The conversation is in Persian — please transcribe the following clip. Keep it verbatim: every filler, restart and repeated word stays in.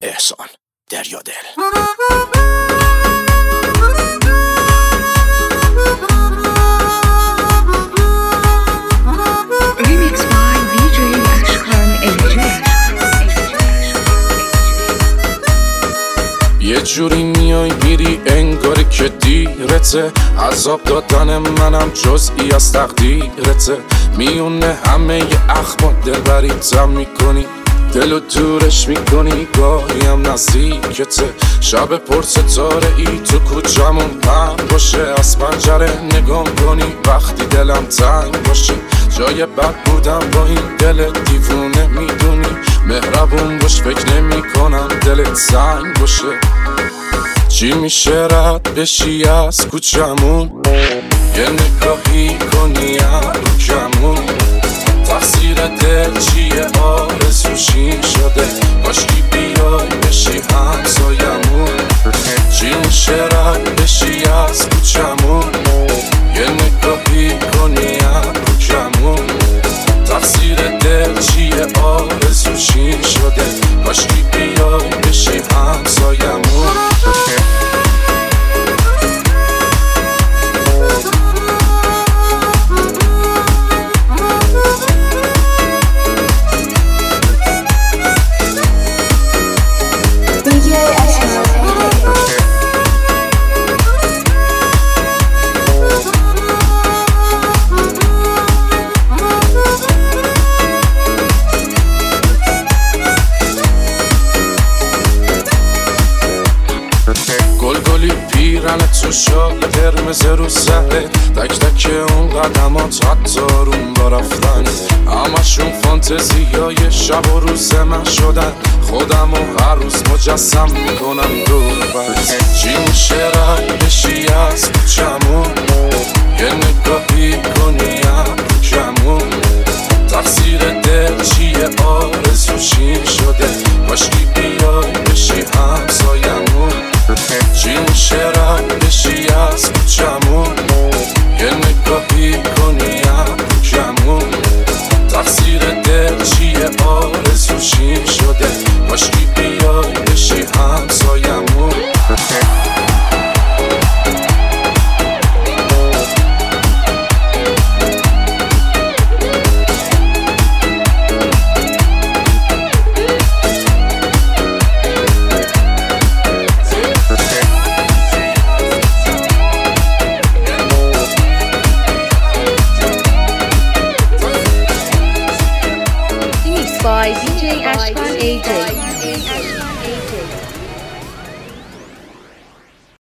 احسان دریادل. Remix by دی جی اشکان الجه. یه جوری میای میری انگاری که دیرته، عذاب دادن منم جزئی از تقدیرته. میونه همه ی اخمات دلبریتم میکنی، دلو دورش میکنی گاهی هم نزدیکته. شب پر ستاره ای تو کوچمون پهن باشه، از پنجره نگام کنی وقتی دلم تنگ باشه. جای بد بودم با این دل دیوونه میدونی، مهربون باش فکر نمی کنم دلت سنگ باشه. چی میشه رد بشی از کوچمون، یه نگاهی کنی رو کمون. تقصیر دل چیه آرزوشی شده، باشی بیای بشی همسایمون. چی میشه رد بشی از کوچمون، یه نگاهی کنی رو کمون. تقصیر دل چیه آرزوشی شده، باشی بیای بشی همسایمون. گلگلی پیرن تو شال قرمز رو سره، تک تک اون قدمات حتی روم با رفتن. همشون فانتزی های شب و روز من شدن، خودم و هر روز مجسم میکنم دور بس. چی میشه رد بشی از کوچمون، یه نگاهی کنی رو کمون. تقصیر دل چیه آرزوشی